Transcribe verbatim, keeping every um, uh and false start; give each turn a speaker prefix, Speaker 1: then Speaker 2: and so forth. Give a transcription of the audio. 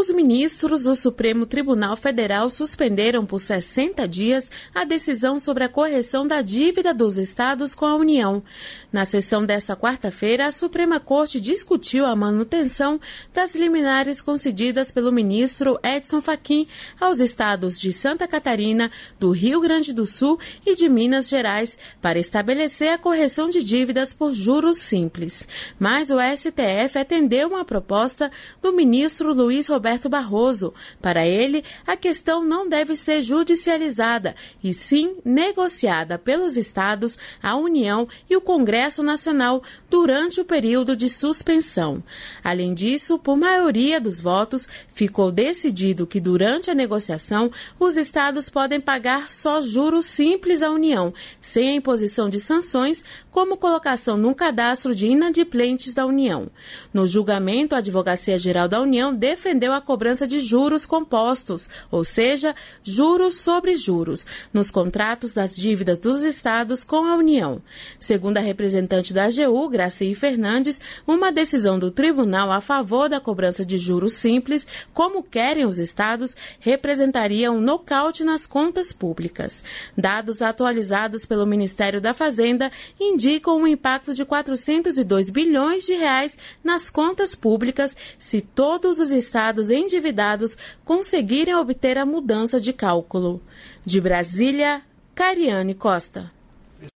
Speaker 1: Os ministros do Supremo Tribunal Federal suspenderam por sessenta dias a decisão sobre a correção da dívida dos estados com a União. Na sessão desta quarta-feira, a Suprema Corte discutiu a manutenção das liminares concedidas pelo ministro Edson Fachin aos estados de Santa Catarina, do Rio Grande do Sul e de Minas Gerais para estabelecer a correção de dívidas por juros simples. Mas o S T F atendeu uma proposta do ministro Luiz Roberto Barroso. Para ele, a questão não deve ser judicializada, e sim negociada pelos estados, a União e o Congresso Nacional durante o período de suspensão. Além disso, por maioria dos votos, ficou decidido que durante a negociação, os estados podem pagar só juros simples à União, sem a imposição de sanções, como colocação num cadastro de inadimplentes da União. No julgamento, a Advocacia Geral da União defendeu a cobrança de juros compostos, ou seja, juros sobre juros, nos contratos das dívidas dos estados com a União. Segundo a representante da A G U, Graci Fernandes, uma decisão do tribunal a favor da cobrança de juros simples, como querem os estados, representaria um nocaute nas contas públicas. Dados atualizados pelo Ministério da Fazenda indicam um impacto de quatrocentos e dois bilhões de reais nas contas públicas se todos os estados endividados conseguirem obter a mudança de cálculo. De Brasília, Cariane Costa.